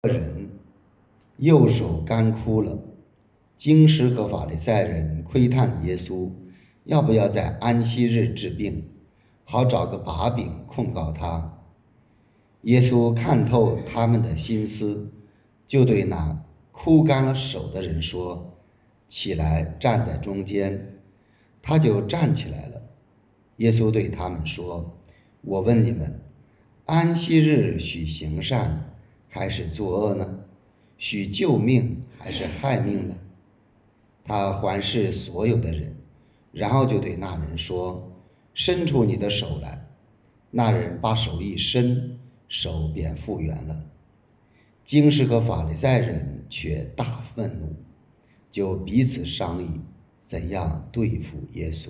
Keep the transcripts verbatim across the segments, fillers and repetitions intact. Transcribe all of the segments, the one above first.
人右手干枯了，经师和法利赛人窥探耶稣要不要在安息日治病，好找个把柄控告他。耶稣看透他们的心思，就对那枯干了手的人说：起来，站在中间。他就站起来了。耶稣对他们说：我问你们，安息日许行善还是作恶呢？许救命还是害命呢？他环视所有的人，然后就对那人说：伸出你的手来。那人把手一伸，手便复原了。经师和法利赛人却大愤怒，就彼此商议怎样对付耶稣。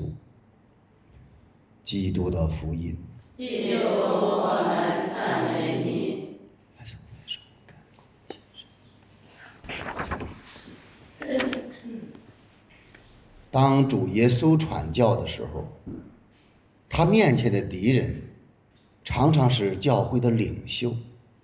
基督的福音。 基督，我们赞美你。 当主耶稣传教的时候，他面前的敌人常常是教会的领袖、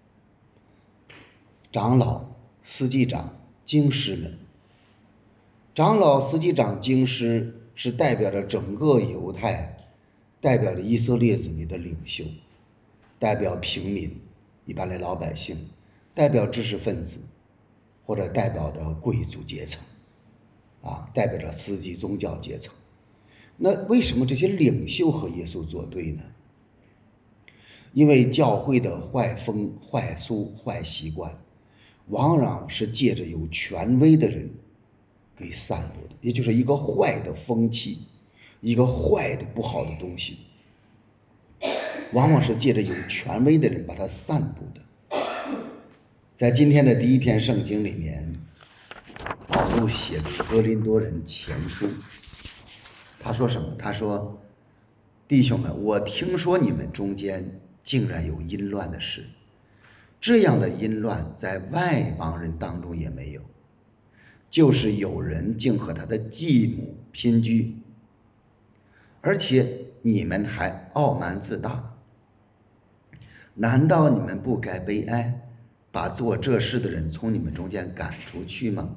长老、司祭长、经师们。长老、司祭长、经师是代表着整个犹太，代表着以色列子民的领袖，代表平民，一般的老百姓，代表知识分子，或者代表着贵族阶层，啊，代表着司机宗教阶层。那为什么这些领袖和耶稣作对呢？因为教会的坏风、坏俗、坏习惯，往往是借着有权威的人给散布的，也就是一个坏的风气，一个坏的不好的东西，往往是借着有权威的人把它散布的。在今天的第一篇圣经里面，保罗写给哥林多人前书，他说什么？他说：弟兄们，我听说你们中间竟然有淫乱的事，这样的淫乱在外邦人当中也没有，就是有人竟和他的继母姘居，而且你们还傲慢自大。难道你们不该悲哀，把做这事的人从你们中间赶出去吗？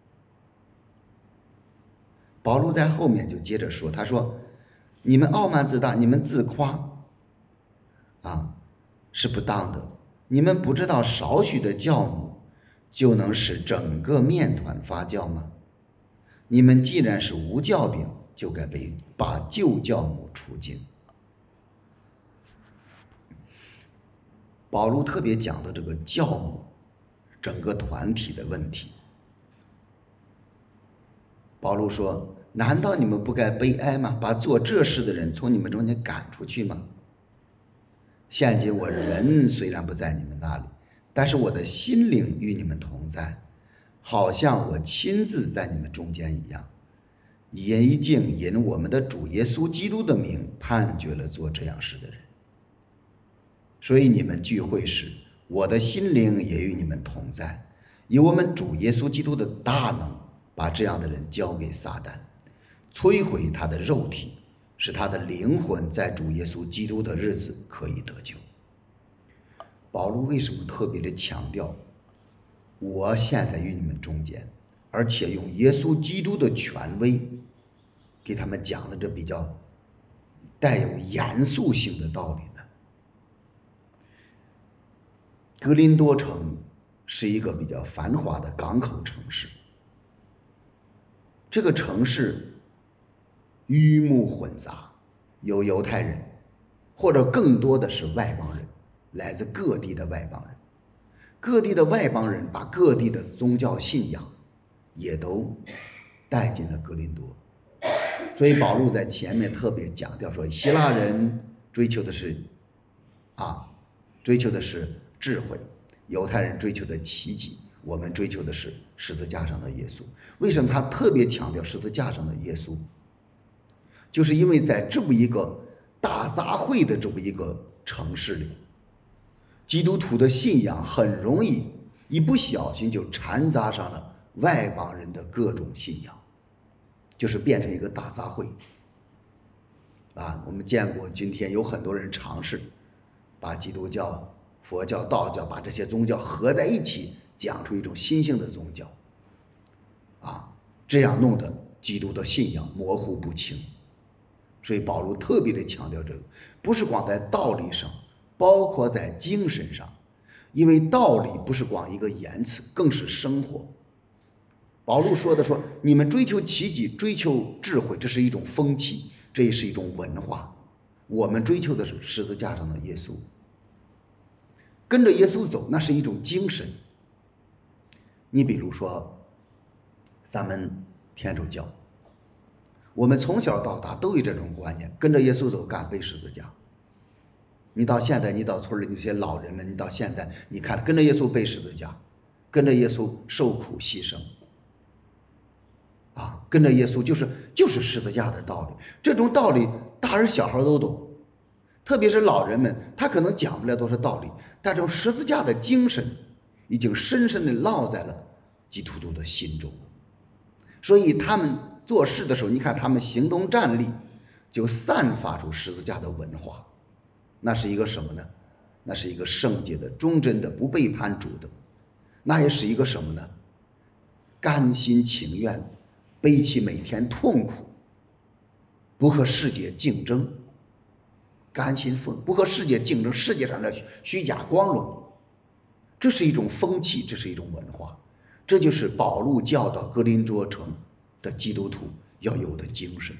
保罗在后面就接着说，他说：你们傲慢自大，你们自夸啊，是不当的。你们不知道少许的酵母就能使整个面团发酵吗？你们既然是无酵饼，就该被把旧酵母除尽。保罗特别讲的这个酵母整个团体的问题。保罗说：难道你们不该悲哀吗？把做这事的人从你们中间赶出去吗？现今我人虽然不在你们那里，但是我的心灵与你们同在，好像我亲自在你们中间一样。一竟因我们的主耶稣基督的名判决了做这样事的人。所以你们聚会时，我的心灵也与你们同在，以我们主耶稣基督的大能把这样的人交给撒旦，摧毁他的肉体，使他的灵魂在主耶稣基督的日子可以得救。保罗为什么特别的强调我现在与你们中间，而且用耶稣基督的权威给他们讲了这比较带有严肃性的道理呢？格林多城是一个比较繁华的港口城市，这个城市鱼目混杂，有犹太人，或者更多的是外邦人，来自各地的外邦人。各地的外邦人把各地的宗教信仰也都带进了格林多。所以保罗在前面特别强调说，希腊人追求的是啊，追求的是智慧，犹太人追求的奇迹，我们追求的是十字架上的耶稣。为什么他特别强调十字架上的耶稣？就是因为在这么一个大杂烩的这么一个城市里，基督徒的信仰很容易一不小心就掺杂上了外邦人的各种信仰，就是变成一个大杂烩啊。我们见过今天有很多人尝试把基督教、佛教、道教把这些宗教合在一起， 讲出一种新兴的宗教啊，这样弄得基督的信仰模糊不清。所以保罗特别的强调这个，不是光在道理上，包括在精神上，因为道理不是光一个言辞，更是生活。保罗说的说，你们追求奇迹，追求智慧，这是一种风气，这也是一种文化。我们追求的是十字架上的耶稣，跟着耶稣走，那是一种精神。你比如说咱们天主教，我们从小到大都有这种观念，跟着耶稣走，干背十字架。你到现在，你到村里那些老人们，你到现在，你看跟着耶稣背十字架，跟着耶稣受苦牺牲啊，跟着耶稣就是就是十字架的道理。这种道理大人小孩都懂，特别是老人们，他可能讲不了多少道理，但这种十字架的精神已经深深的烙在了基督徒的心中。所以他们做事的时候，你看他们行动站立就散发出十字架的文化。那是一个什么呢？那是一个圣洁的、忠贞的、不背叛主的。那也是一个什么呢？甘心情愿背起每天痛苦，不和世界竞争，甘心奉不和世界竞争世界上的虚假光荣，这是一种风气，这是一种文化。这就是保禄教导哥林多城的基督徒要有的精神。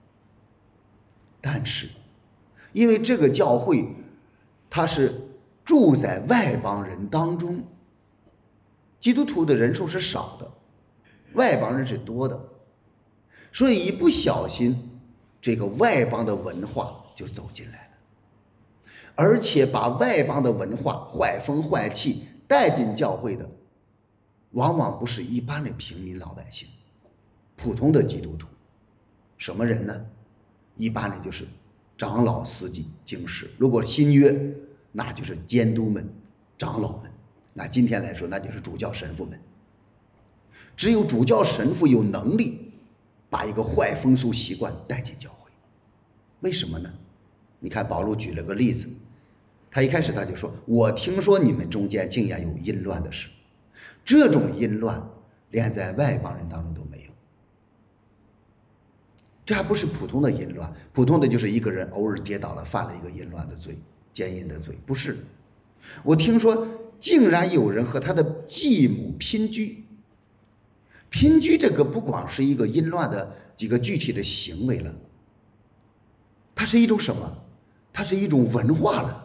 但是因为这个教会它是住在外邦人当中，基督徒的人数是少的，外邦人是多的，所以一不小心这个外邦的文化就走进来了，而且把外邦的文化坏风坏气带进教会的往往不是一般的平民老百姓，普通的基督徒。什么人呢？一般的就是长老、司祭、经师。如果新约，那就是监督们、长老们。那今天来说，那就是主教神父们。只有主教神父有能力把一个坏风俗习惯带进教会。为什么呢？你看保禄举了个例子，他一开始他就说，我听说你们中间竟然有淫乱的事。这种淫乱连在外邦人当中都没有。这还不是普通的淫乱，普通的就是一个人偶尔跌倒了，犯了一个淫乱的罪，奸淫的罪，不是。我听说竟然有人和他的继母姘居。姘居这个不光是一个淫乱的几个具体的行为了，它是一种什么？它是一种文化了。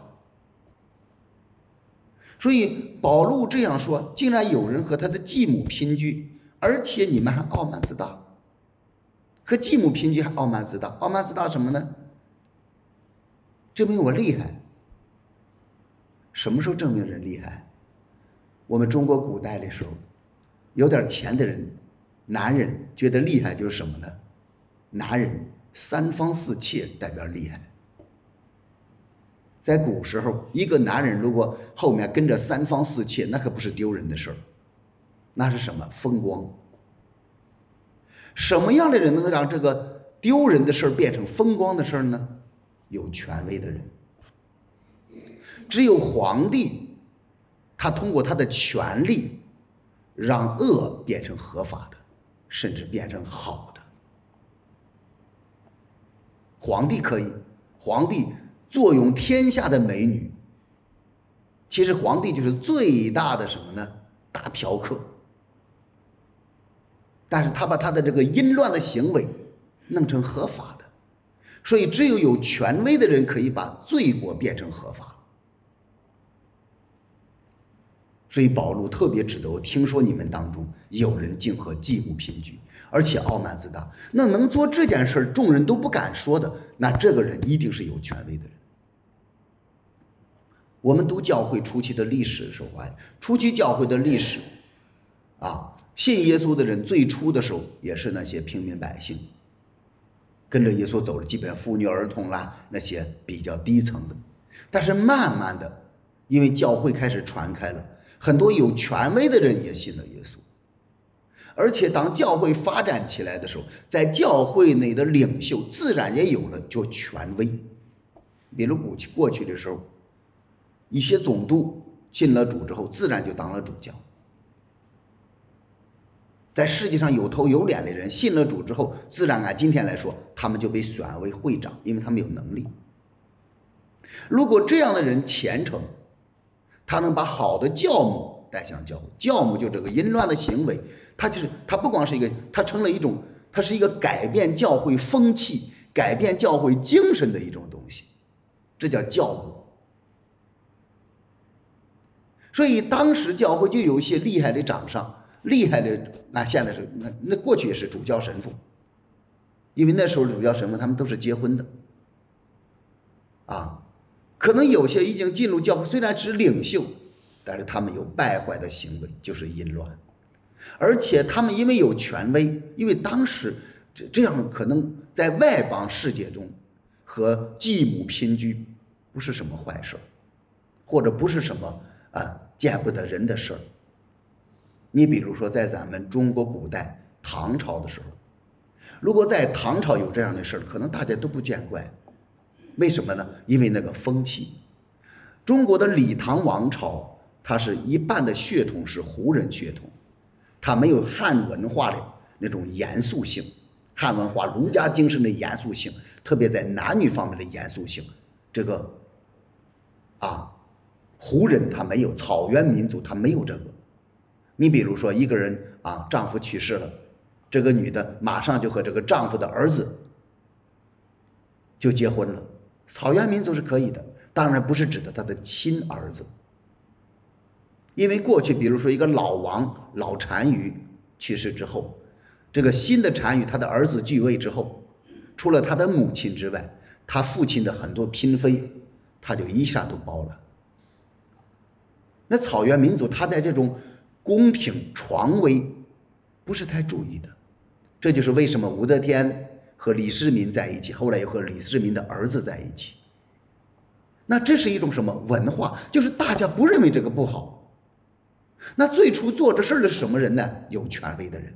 所以保禄这样说，竟然有人和他的继母姘居，而且你们还傲慢自大。和继母姘居还傲慢自大，傲慢自大什么呢？证明我厉害。什么时候证明人厉害？我们中国古代的时候，有点钱的人，男人觉得厉害就是什么呢？男人三房四妾代表厉害。在古时候，一个男人如果后面跟着三房四妾，那可不是丢人的事儿，那是什么？风光。什么样的人能让这个丢人的事变成风光的事呢？有权威的人。只有皇帝，他通过他的权力让恶变成合法的，甚至变成好的。皇帝可以，皇帝坐拥天下的美女，其实皇帝就是最大的什么呢？大嫖客。但是他把他的这个淫乱的行为弄成合法的，所以只有有权威的人可以把罪过变成合法。所以保禄特别指责，我听说你们当中有人竟和继母姘居，而且傲慢自大。那能做这件事众人都不敢说的，那这个人一定是有权威的人。我们读教会初期的历史的时候，哎，初期教会的历史啊，信耶稣的人最初的时候也是那些平民百姓，跟着耶稣走的基本上妇女儿童啦，那些比较低层的。但是慢慢的，因为教会开始传开了，很多有权威的人也信了耶稣。而且当教会发展起来的时候，在教会内的领袖自然也有了就权威。比如过去过去的时候，一些总督信了主之后，自然就当了主教。 在世界上有头有脸的人信了主之后，自然按今天来说，他们就被选为会长，因为他们有能力。如果这样的人虔诚，他能把好的教母带向教会，教母就这个淫乱的行为，他就是他不光是一个，他成了一种，他是一个改变教会风气、改变教会精神的一种东西，这叫教母。所以当时教会就有一些厉害的长上，厉害的，那现在是那那过去也是主教神父，因为那时候主教神父他们都是结婚的啊。可能有些已经进入教会，虽然是领袖，但是他们有败坏的行为，就是淫乱。而且他们因为有权威，因为当时这这样可能在外邦世界中和继母姘居不是什么坏事，或者不是什么啊见不得人的事儿。你比如说在咱们中国古代唐朝的时候，如果在唐朝有这样的事儿，可能大家都不见怪。为什么呢？因为那个风气。中国的李唐王朝，它是一半的血统是胡人血统，它没有汉文化的那种严肃性，汉文化儒家精神的严肃性，特别在男女方面的严肃性，这个啊，胡人他没有，草原民族他没有这个。你比如说一个人啊，丈夫去世了，这个女的马上就和这个丈夫的儿子就结婚了。草原民族是可以的，当然不是指的他的亲儿子，因为过去比如说一个老王老单于去世之后，这个新的单于他的儿子继位之后，除了他的母亲之外，他父亲的很多嫔妃他就一下都包了。那草原民族他在这种宫廷床位不是太注意的，这就是为什么武则天和李世民在一起，后来又和李世民的儿子在一起。那这是一种什么文化？就是大家不认为这个不好。那最初做这事的是什么人呢？有权威的人。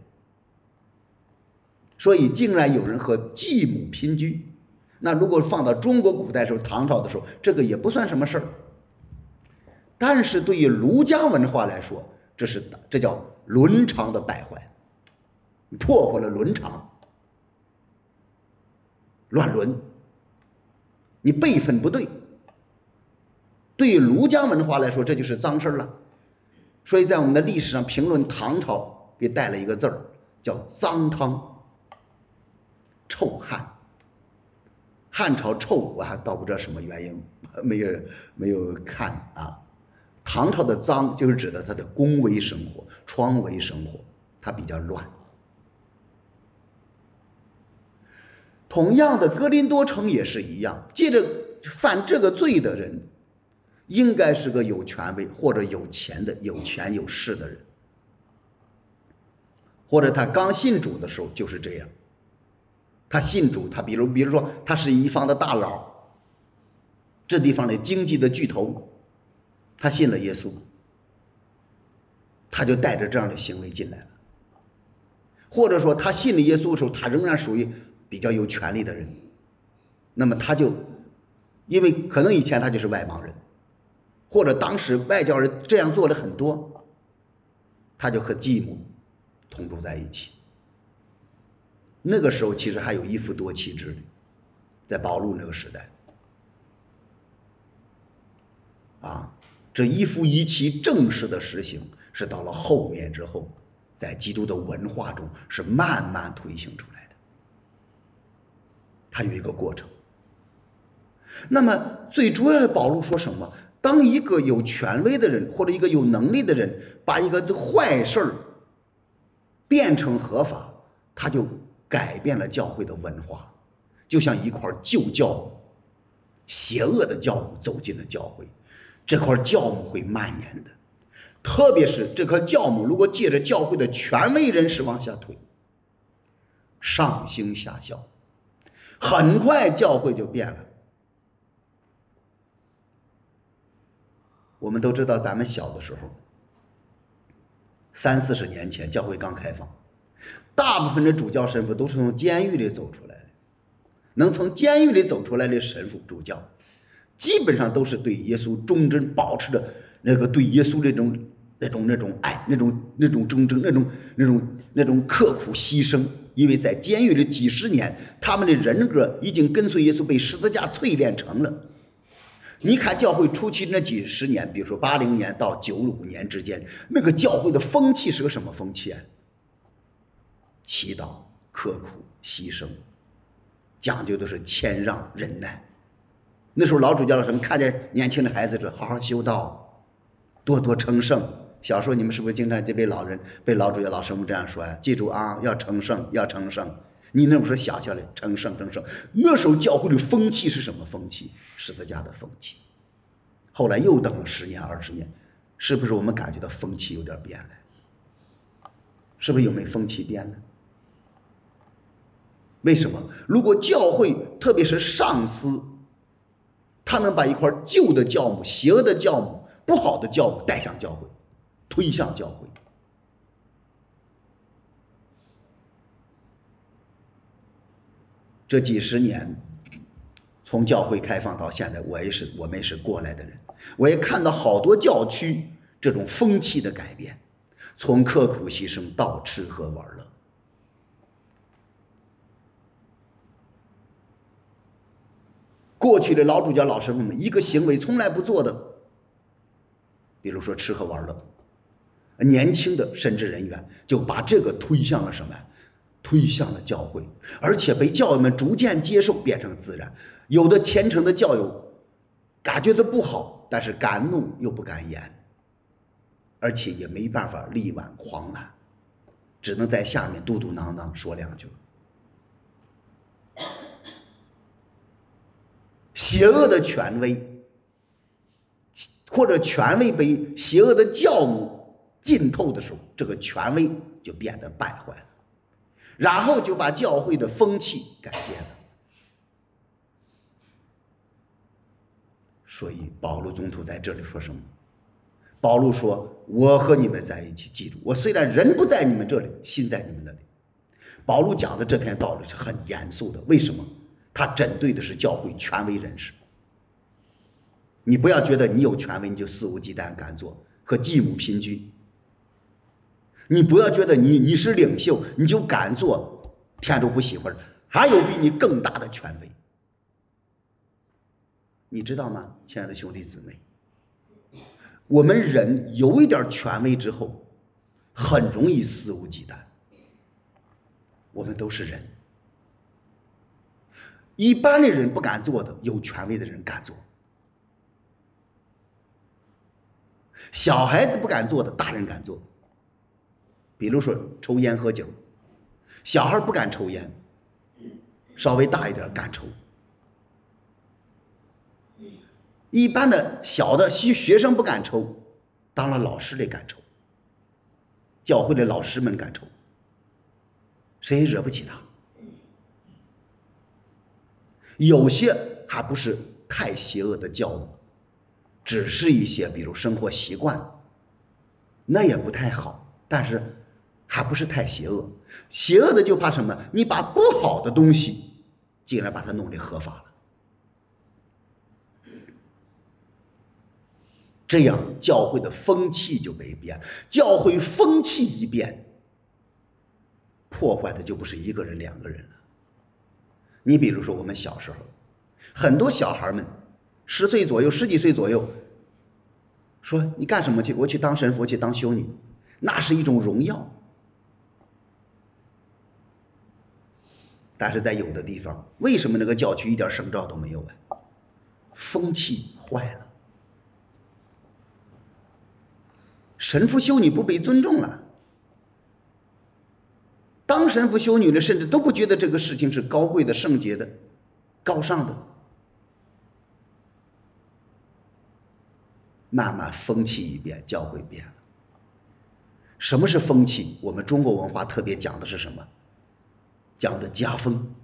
所以竟然有人和继母姘居。那如果放到中国古代时候，唐朝的时候，这个也不算什么事儿。但是对于儒家文化来说，这是这叫伦常的败坏，破坏了伦常，乱伦，你辈分不对。对于儒家文化来说，这就是脏事了。所以在我们的历史上评论唐朝给带了一个字儿，叫脏汤、臭汉。汉朝臭我还倒不知道什么原因，没有没有看啊。唐朝的脏就是指的他的宫闱生活、窗闱生活，它比较乱。同样的，哥林多城也是一样，借着犯这个罪的人应该是个有权威或者有钱的、有权有势的人，或者他刚信主的时候就是这样。他信主，他比如比如说他是一方的大佬，这地方的经济的巨头，他信了耶稣，他就带着这样的行为进来了。或者说他信了耶稣的时候，他仍然属于比较有权力的人，那么他就因为可能以前他就是外邦人，或者当时外教人这样做了很多，他就和继母同住在一起。那个时候其实还有一夫多妻制的，在保禄那个时代啊，这一夫一妻正式的实行是到了后面之后，在基督的文化中是慢慢推行出来的，它有一个过程。那么最主要的保禄说什么？当一个有权威的人或者一个有能力的人把一个坏事变成合法，他就改变了教会的文化，就像一块旧酵母，邪恶的酵母走进了教会，这块酵母会蔓延的。特别是这颗酵母如果借着教会的权威人士往下推，上行下效，很快教会就变了。我们都知道咱们小的时候，三四十年前教会刚开放，大部分的主教神父都是从监狱里走出来的，能从监狱里走出来的神父主教基本上都是对耶稣忠贞，保持着那个对耶稣这种那种那种爱，那种那种忠贞，那种那种那种刻苦牺牲。因为在监狱里几十年，他们的人格已经跟随耶稣被十字架淬炼成了。你看教会初期那几十年，比如说八零年到九五年之间，那个教会的风气是个什么风气啊？祈祷、刻苦、牺牲，讲究的是谦让、忍耐。那时候老主教老师们看见年轻的孩子说：“好好修道，多多成圣。”小时候你们是不是经常就被老人、被老主教老师们这样说啊？记住啊，要成圣，要成圣。你那不是小小的成圣成圣？那时候教会的风气是什么风气？十字架的风气。后来又等了十年、二十年，是不是我们感觉到风气有点变了？是不是有没风气变了？为什么？如果教会，特别是上司，他能把一块旧的教母、邪恶的教母、不好的教母带向教会，推向教会，这几十年从教会开放到现在，我也是我们也是过来的人，我也看到好多教区这种风气的改变，从刻苦牺牲到吃喝玩乐。过去的老主教老师傅们一个行为从来不做的，比如说吃喝玩乐，年轻的神职人员就把这个推向了什么？推向了教会，而且被教友们逐渐接受，变成自然。有的虔诚的教友感觉到不好，但是敢怒又不敢言，而且也没办法力挽狂澜，只能在下面嘟嘟囔囔说两句。邪恶的权威，或者权威被邪恶的教母浸透的时候，这个权威就变得败坏了，然后就把教会的风气改变了。所以保禄宗徒在这里说什么？保禄说：“我和你们在一起，记住，我虽然人不在你们这里，心在你们那里。”保禄讲的这篇道理是很严肃的，为什么？他针对的是教会权威人士。你不要觉得你有权威你就肆无忌惮敢做，和继母平均。你不要觉得你你是领袖你就敢做天主不喜欢，还有比你更大的权威。你知道吗，亲爱的兄弟姊妹？我们人有一点权威之后，很容易肆无忌惮。我们都是人，一般的人不敢做的，有权威的人敢做。小孩子不敢做的，大人敢做。比如说抽烟喝酒，小孩不敢抽烟，稍微大一点敢抽。一般的小的学生不敢抽，当了老师的敢抽，教会的老师们敢抽，谁也惹不起他。有些还不是太邪恶的教母，只是一些比如生活习惯，那也不太好，但是还不是太邪恶。邪恶的就怕什么？你把不好的东西竟然把它弄得合法了，这样教会的风气就被变。教会风气一变，破坏的就不是一个人两个人了。你比如说我们小时候，很多小孩们十岁左右十几岁左右说你干什么去？我去当神父，去当修女，那是一种荣耀。但是在有的地方，为什么那个教区一点声兆都没有啊？风气坏了，神父修女不被尊重了，当神父修女的甚至都不觉得这个事情是高贵的、圣洁的、高尚的。慢慢风气一变，教会变了。什么是风气？我们中国文化特别讲的是什么？讲的家风。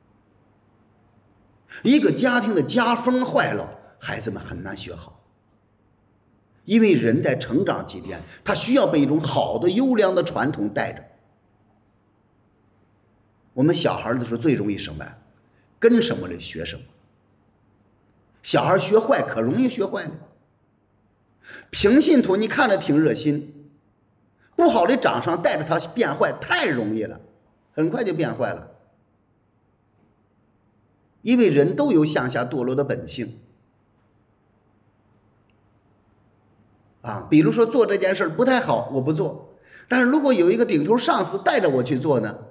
一个家庭的家风坏了，孩子们很难学好。因为人在成长期间，他需要被一种好的优良的传统带着。我们小孩的时候最容易什么呀？跟什么的学什么。小孩学坏可容易学坏了。 平信徒你看着挺热心，不好的长上带着他变坏太容易了，很快就变坏了。因为人都有向下堕落的本性啊，比如说做这件事不太好，我不做，但是如果有一个顶头上司带着我去做呢，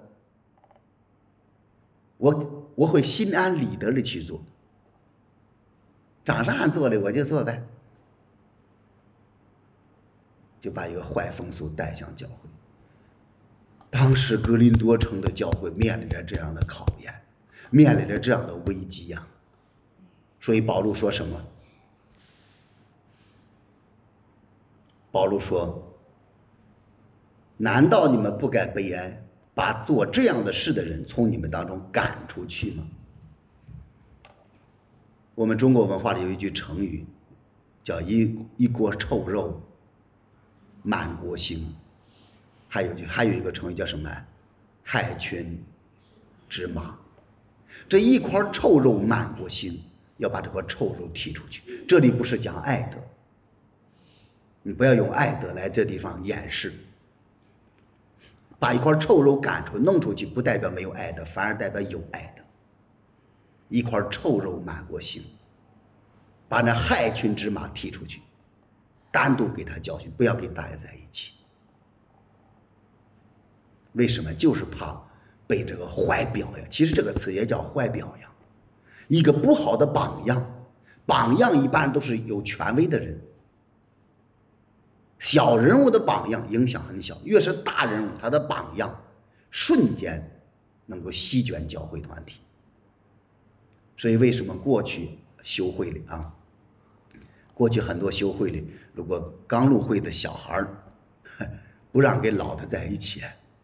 我我会心安理得的去做，长上俺做的我就做呗，就把一个坏风俗带向教会。当时哥林多城的教会面临着这样的考验，面临着这样的危机呀、啊。所以保罗说什么？保罗说，难道你们不该悲哀，把做这样的事的人从你们当中赶出去吗？我们中国文化里有一句成语叫一一锅臭肉满国腥，还有句还有一个成语叫什么？害群之马。这一块臭肉满国腥，要把这块臭肉剔出去。这里不是讲爱德，你不要用爱德来这地方掩饰。把一块臭肉赶出弄出去，不代表没有爱德，反而代表有爱德。一块臭肉满国腥，把那害群之马踢出去，单独给他教训，不要跟大家在一起。为什么？就是怕被这个坏表扬，其实这个词也叫坏表扬，一个不好的榜样。榜样一般都是有权威的人，小人物的榜样影响很小，越是大人物，他的榜样瞬间能够席卷教会团体。所以为什么过去修会里啊，过去很多修会里，如果刚入会的小孩不让跟老的在一起，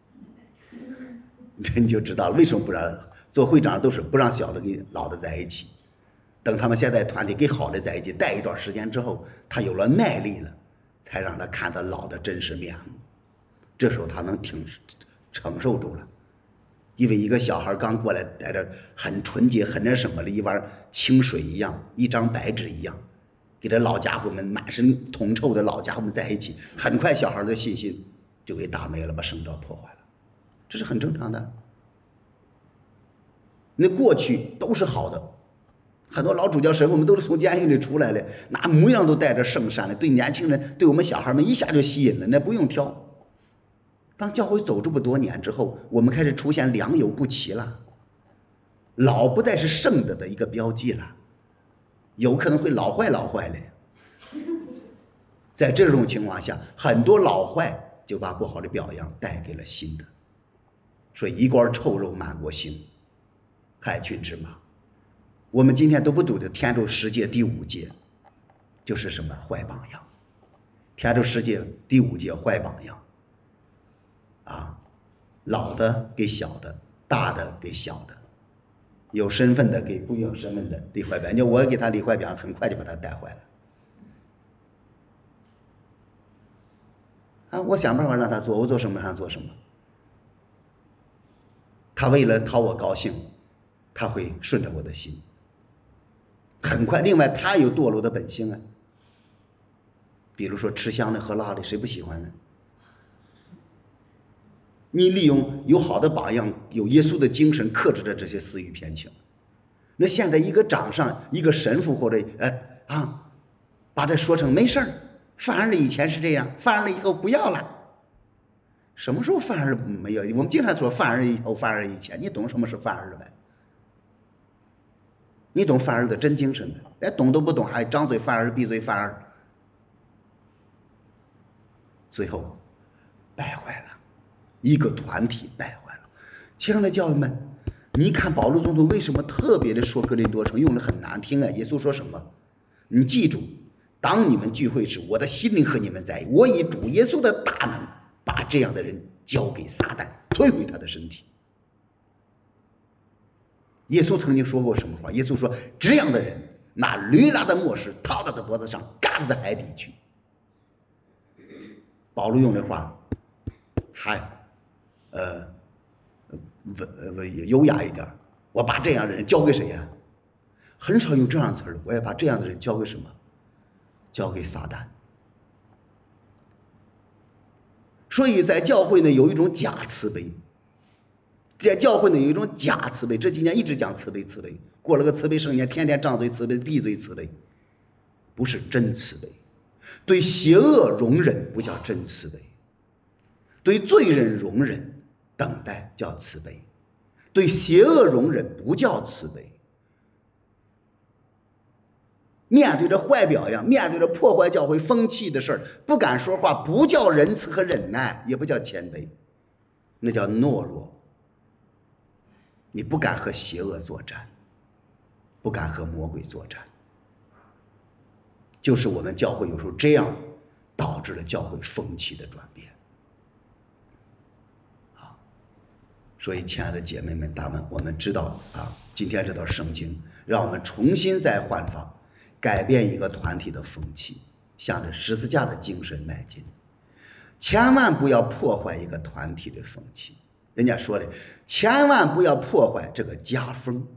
这你就知道了为什么不让。做会长都是不让小的跟老的在一起，等他们现在团体跟好的在一起带一段时间之后，他有了耐力了，才让他看到老的真实面目，这时候他能挺承受住了。因为一个小孩刚过来在这很纯洁很那什么的，一碗清水一样，一张白纸一样，给这老家伙们满身铜臭的老家伙们在一起，很快小孩的信心就给打没了，把圣道破坏了，这是很正常的。那过去都是好的，很多老主教神父们都是从监狱里出来的，那模样都带着圣善的，对年轻人对我们小孩们一下就吸引了，那不用挑。当教会走这么多年之后，我们开始出现良莠不齐了，老不再是圣德的一个标记了，有可能会老坏老坏的。在这种情况下，很多老坏就把不好的表扬带给了新的，所以一锅臭肉满国腥，害群之马。我们今天都不读的天主十诫第五诫，就是什么坏榜样。天主十诫第五诫坏榜样啊，老的给小的，大的给小的，有身份的给不有身份的立坏表扬。我给他立坏表扬，很快就把他带坏了。啊，我想办法让他做，我做什么让他做什么。他为了讨我高兴，他会顺着我的心。很快，另外他有堕落的本性啊，比如说吃香的喝辣的，谁不喜欢呢？你利用有好的榜样，有耶稣的精神克制着这些私欲偏情。那现在一个长上一个神父或者呃啊，把这说成没事儿，犯儿了以前是这样，犯儿了以后不要了。什么时候犯儿了没有？我们经常说犯儿以后犯儿以前，你懂什么是犯儿了呗？你懂犯儿的真精神的，连懂都不懂还张嘴犯儿闭嘴犯儿，最后败坏了，一个团体败坏了。亲爱的教友们，你看保禄宗徒为什么特别的说哥林多城用的很难听啊？耶稣说什么？你记住，当你们聚会时，我的心灵和你们在一起，我以主耶稣的大能把这样的人交给撒旦，摧毁他的身体。耶稣曾经说过什么话？耶稣说，这样的人拿驴拉的磨石套到他脖子上，嘎到他海底去。保罗用的话还呃文文优雅一点，我把这样的人交给谁呀？很少用这样的词儿，我要把这样的人交给什么？交给撒旦。 所以在教会呢有一种假慈悲，在教会呢有一种假慈悲，这几年一直讲慈悲慈悲，过了个慈悲圣年，天天张嘴慈悲闭嘴慈悲，不是真慈悲。对邪恶容忍不叫真慈悲，对罪人容忍等待叫慈悲，对邪恶容忍不叫慈悲。面对着坏表扬，面对着破坏教会风气的事儿，不敢说话，不叫仁慈和忍耐，也不叫谦卑，那叫懦弱。你不敢和邪恶作战，不敢和魔鬼作战，就是我们教会有时候这样导致了教会风气的转变啊。所以亲爱的姐妹们大们，我们知道啊，今天这段圣经让我们重新再焕发，改变一个团体的风气，向着十字架的精神迈进，千万不要破坏一个团体的风气。人家说的，千万不要破坏这个家风。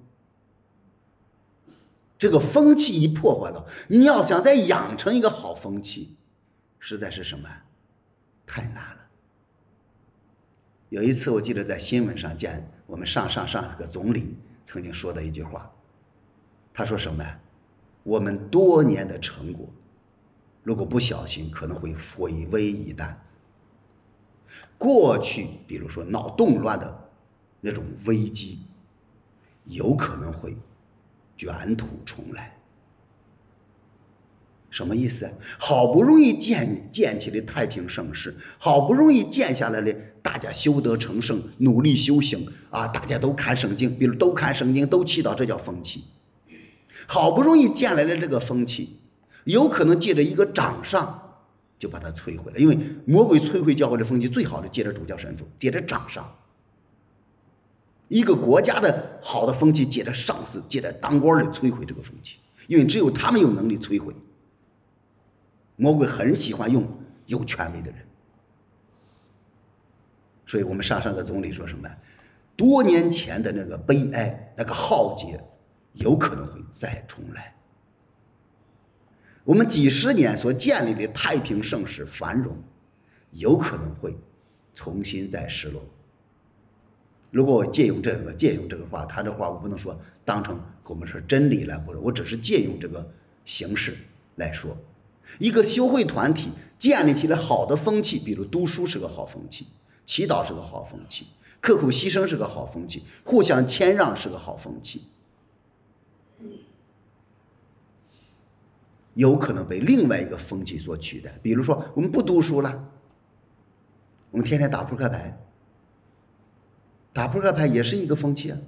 这个风气一破坏了，你要想再养成一个好风气，实在是什么？太难了。有一次我记得在新闻上见我们上上上个总理曾经说的一句话，他说什么呀？我们多年的成果，如果不小心可能会毁为一旦。过去比如说闹动乱的那种危机，有可能会卷土重来。什么意思啊？好不容易建建起的太平盛世，好不容易建下来的，大家修德成圣，努力修行啊，大家都看圣经，比如都看圣经，都祈祷，这叫风气。好不容易建来的这个风气，有可能借着一个掌上就把它摧毁了。因为魔鬼摧毁教会的风气，最好的借着主教神父，借着掌上。一个国家的好的风气，借着上司，借着当官的摧毁这个风气，因为只有他们有能力摧毁。魔鬼很喜欢用有权威的人，所以我们上上个总理说什么？多年前的那个悲哀，那个浩劫，有可能会再重来。我们几十年所建立的太平盛世繁荣，有可能会重新再失落。如果我借用这个借用这个话，他这话我不能说当成我们说真理来，或者我只是借用这个形式来说。一个修会团体建立起来好的风气，比如读书是个好风气，祈祷是个好风气，刻苦牺牲是个好风气，互相谦让是个好风气，有可能被另外一个风气所取代。比如说我们不读书了，我们天天打扑克牌，打扑克牌也是一个风气啊。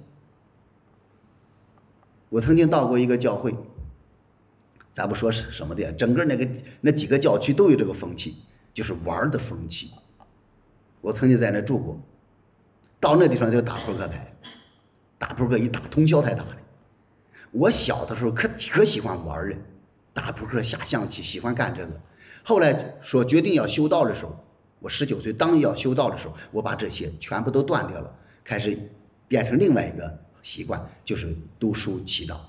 我曾经到过一个教会，咱不说是什么的，整个那个那几个教区都有这个风气，就是玩的风气。我曾经在那住过，到那地方就打扑克牌，打扑克一打通宵才打的。我小的时候可可喜欢玩了，打扑克下象棋，喜欢干这个。后来说决定要修道的时候，我十九岁当要修道的时候，我把这些全部都断掉了，开始变成另外一个习惯，就是读书祈祷。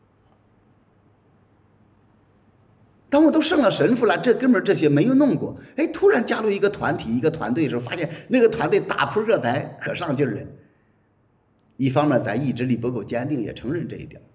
当我都升了神父了，这根本这些没有弄过，哎，突然加入一个团体一个团队的时候，发现那个团队打扑克牌可上劲了。一方面咱意志力不够坚定，也承认这一点，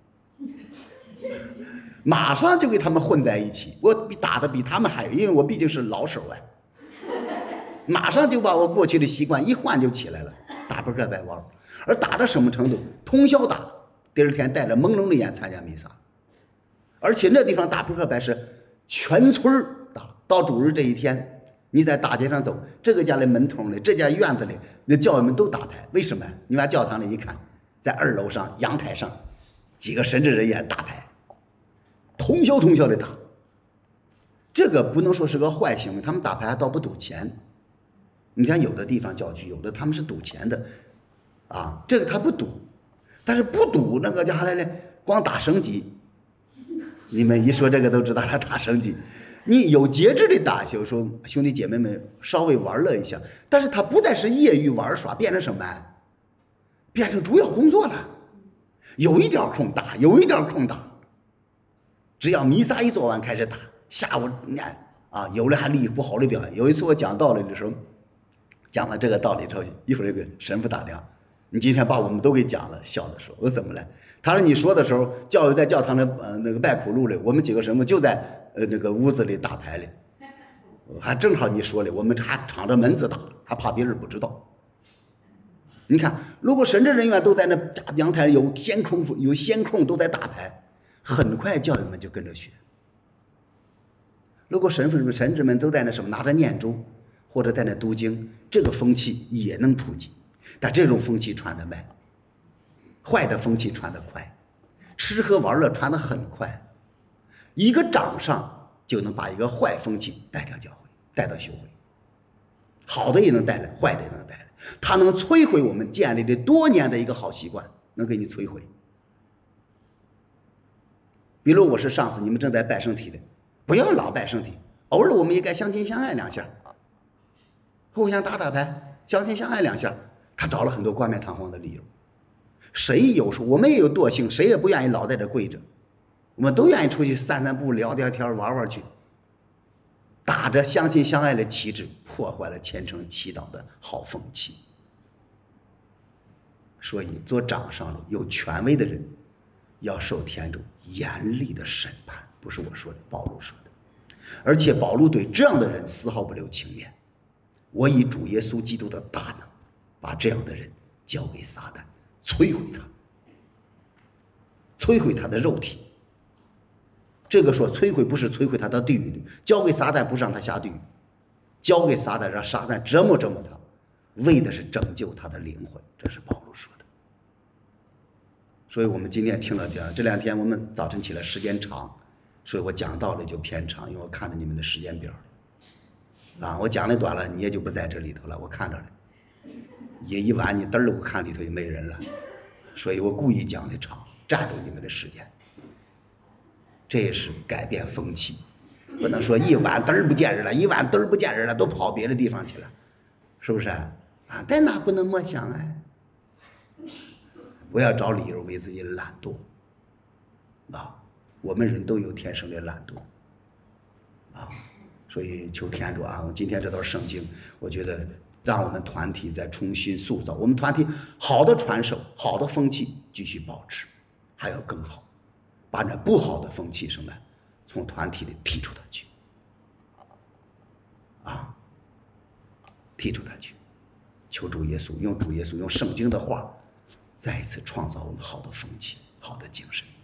马上就给他们混在一起。我打的比他们还，因为我毕竟是老手啊，马上就把我过去的习惯一换就起来了，打扑克牌玩。而打到什么程度？通宵打，第二天带着朦胧的眼参加弥撒。而且那地方打扑克牌是全村打，到主日这一天，你在大街上走，这个家的门筒里，这家院子里，那教友们都打牌。为什么？你往教堂里一看，在二楼上阳台上，几个神职人员打牌，通宵通宵的打。这个不能说是个坏行为，他们打牌还倒不赌钱。你看有的地方教区，有的他们是赌钱的啊，这个他不赌，但是不赌那个家伙呢，光打升级。你们一说这个都知道他打升级，你有节制的打，有时候兄弟姐妹们稍微玩乐一下，但是他不再是业余玩耍，变成什么？变成主要工作了。有一点空打，有一点空打，只要弥撒一做完开始打，下午你看啊，有了还立不好的表演。有一次我讲道理的时候， 讲完这个道理之后，一会儿有个神父打电话，你今天把我们都给讲了，笑着说，我怎么了？他说你说的时候，教友在教堂的呃那个拜苦路里，我们几个神父就在呃那个屋子里打牌里，还正好你说的，我们还敞着门子打，还怕别人不知道。你看，如果神职人员都在那大阳台有监控有监控都在打牌，很快教友们就跟着学。如果神父神职们都在那什么拿着念珠或者在那读经，这个风气也能普及。但这种风气传得慢，坏的风气传得快，吃喝玩乐传得很快，一个掌上就能把一个坏风气带到教会，带到修会，好的也能带来，坏的也能带来，它能摧毁我们建立的多年的一个好习惯，能给你摧毁。比如我是上司，你们正在拜圣体的，不要老拜圣体，偶尔我们也该相亲相爱两下，互相打打牌，相亲相爱两下。他找了很多冠冕堂皇的理由，谁有时候我们也有惰性，谁也不愿意老在这跪着，我们都愿意出去散散步聊聊天玩玩去，打着相亲相爱的旗帜，破坏了虔诚祈祷的好风气。所以做掌上的有权威的人要受天主严厉的审判，不是我说的，保罗说的。而且保罗对这样的人丝毫不留情面，我以主耶稣基督的大能把这样的人交给撒旦，摧毁他，摧毁他的肉体。这个说摧毁不是摧毁他的地狱，交给撒旦不是让他下地狱，交给撒旦让撒旦折磨折磨他，为的是拯救他的灵魂，这是保罗说的。所以我们今天听了这这两天我们早晨起来时间长，所以我讲道理就偏长，因为我看着你们的时间表啊，我讲的短了，你也就不在这里头了，我看着了，也一晚你嘚儿我看里头也没人了，所以我故意讲的长，占住你们的时间。这也是改变风气，不能说一晚嘚儿不见人了，一晚嘚儿不见人了，都跑别的地方去了，是不是啊？但那不能默想哎，不要找理由为自己懒惰啊！我们人都有天生的懒惰啊，所以求天主啊，我今天这段圣经，我觉得让我们团体再重新塑造，我们团体好的传授，好的风气继续保持，还要更好，把那不好的风气什么从团体里剔出它去啊，剔出它去，求主耶稣用主耶稣用圣经的话再一次创造我们好的风气，好的精神。